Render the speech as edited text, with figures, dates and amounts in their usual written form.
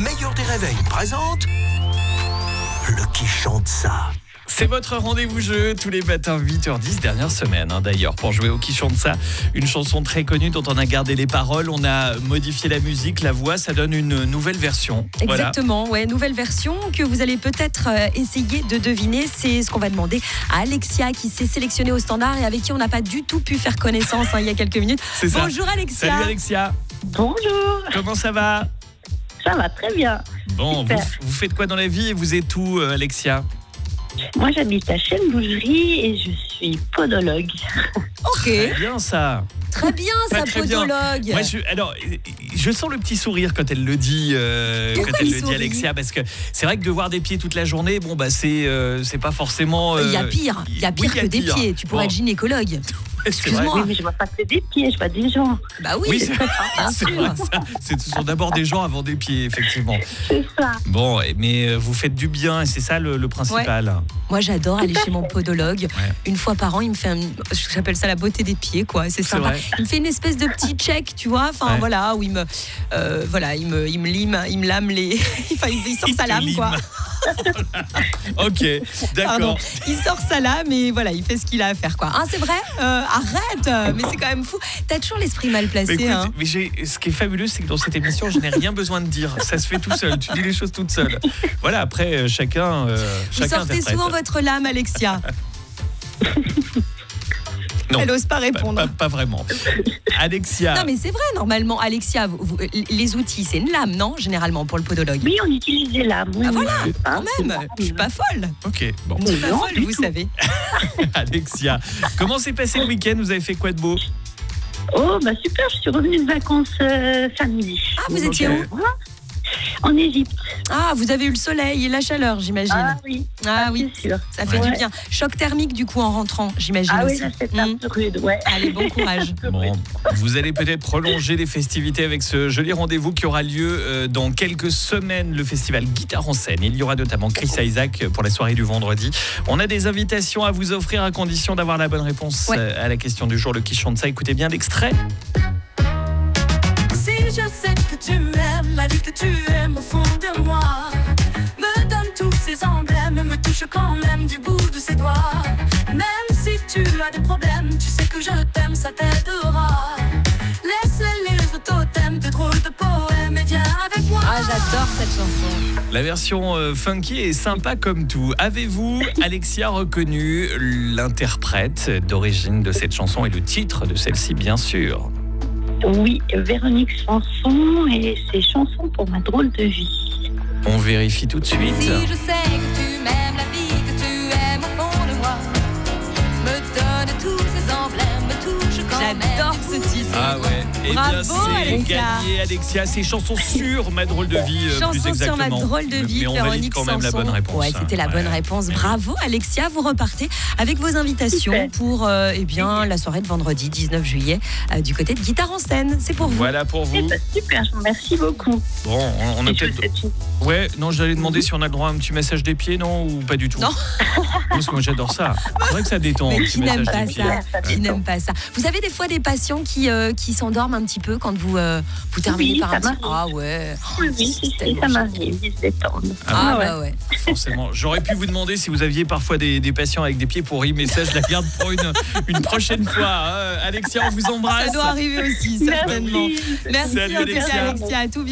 meilleur des réveils présente le qui chante ça. C'est votre rendez-vous jeu tous les matins 8h10, dernière semaine d'ailleurs, pour jouer au qui chante ça. Une chanson très connue dont on a gardé les paroles, on a modifié la musique, la voix, ça donne une nouvelle version. Exactement, ouais, nouvelle version que vous allez peut-être essayer de deviner. C'est ce qu'on va demander à Alexia qui s'est sélectionnée au standard et avec qui on n'a pas du tout pu faire connaissance il y a quelques minutes. C'est ça. Bonjour Alexia. Salut Alexia. Bonjour, Comment ça va? ça va très bien. Bon, vous faites quoi dans la vie et vous êtes où Alexia? Moi, j'habite à Chêne-Bougerie et je suis podologue. Ok, Très bien ça. très bien ça, Très bien. podologue. Moi, je sens le petit sourire quand elle le dit, sourit Alexia, parce que c'est vrai que de voir des pieds toute la journée, bon bah c'est pas forcément. Il y a pire, que des pire. pieds. Tu pourrais Bon. être gynécologue. C'est vrai. Excuse-moi. Oui, mais je vois pas que des pieds, je vois des gens. Bah oui, Oui, bien c'est sûr. vrai, ça. Ce sont d'abord des gens avant des pieds, effectivement. C'est ça. Bon, mais vous faites du bien et c'est ça le principal. Moi, j'adore aller chez mon podologue. Ouais. Une fois par an, il me fait j'appelle ça la beauté des pieds, quoi. C'est sympa. vrai. Il me fait une espèce de petit check, tu vois. Enfin, Ouais. voilà, où il me lime, il me lame les. Enfin, il sort Il sa te lame, lime. quoi. Ok, Pardon. d'accord. Il sort sa lame et voilà, il fait ce qu'il a à faire, quoi. Hein, c'est vrai. Arrête. Mais c'est quand même fou. T'as toujours l'esprit mal placé, Mais écoute, hein. ce qui est fabuleux, c'est que dans cette émission, je n'ai rien besoin de dire. Ça se fait tout seul. Tu dis les choses toute seule. Voilà, après, chacun Vous sortez interprète. souvent votre lame, Alexia. Non, Elle ose pas répondre. pas vraiment. Alexia. Non mais c'est vrai, normalement, Alexia, les outils, c'est une lame, non? Généralement, pour le podologue. Oui, on utilise les lames. Oui, Ah voilà, oui. quand même, je suis pas folle. Ok, bon. Je suis pas Non, folle, du vous tout. savez. Alexia, comment s'est passé le week-end? Vous avez fait quoi de beau? Oh, bah super, je suis revenue de vacances samedi. Ah, vous étiez où? En Égypte. Ah, vous avez eu le soleil et la chaleur, j'imagine. Ah oui, Ah oui, c'est sûr. ça fait Ouais. du bien. Choc thermique, du coup, en rentrant, j'imagine Ah oui, aussi. là, c'est un peu rude, ouais. Allez, bon courage. Bon, vous allez peut-être prolonger les festivités avec ce joli rendez-vous qui aura lieu dans quelques semaines, le festival Guitare en scène. Il y aura notamment Chris Isaac pour la soirée du vendredi. On a des invitations à vous offrir à condition d'avoir la bonne réponse à la question du jour, le qui chante ça. Écoutez bien l'extrait. Si je sais que tu aimes la vie que tu aimes au fond de moi, me donne tous ces emblèmes, me touche quand même du bout de ses doigts. Même si tu as des problèmes, tu sais que je t'aime, ça t'aidera. Laisse-les lire le totem de drôles de poèmes et viens avec moi. Ah, j'adore cette chanson. La version funky est sympa comme tout. Avez-vous, Alexia, reconnu l'interprète d'origine de cette chanson et le titre de celle-ci, bien sûr? Oui, Véronique Sanson et ses chansons pour ma drôle de vie. On vérifie tout de suite. Si je sais que tu m'aimes, la vie que tu aimes au fond de moi, me donne tous ces emblèmes, me touche quand même. J'adore ce titre. Ah ouais, eh bien Bravo, c'est Alexia. gagné Alexia, c'est chanson sur ma drôle de vie plus Chanson exactement. sur ma drôle de vie, mais on valide Véronique quand même la Sanson. bonne réponse. Ouais, c'était la bonne réponse. Bravo Alexia, vous repartez avec vos invitations Super. pour la soirée de vendredi 19 juillet du côté de Guitare en scène. C'est pour vous. Voilà pour Eh vous. ben, super, je vous remercie beaucoup. Bon, on a Et je vous peut-être. souhaite une- Ouais, non, j'allais demander si on a le droit à un petit massage des pieds, non, ou pas du tout. Non. Parce que moi j'adore ça. C'est vrai que ça détend. un Mais petit qui n'aime massage pas des pieds. ça? Qui n'aime pas ça? Vous avez des fois des patients qui s'endorment un petit peu quand vous terminez Oui, par ça un petit... m'arrive. Ah ouais. Oui, oui, si, tellement ça génial. m'arrive, ils se détendent. Ah ouais. bah ouais. Forcément. J'aurais pu vous demander si vous aviez parfois des patients avec des pieds pourris, mais ça je la garde pour une prochaine fois. Alexia, on vous embrasse. Ça doit arriver aussi, certainement. Merci. Merci Salut, en tout cas, Alexia. Alexia. À tout bientôt.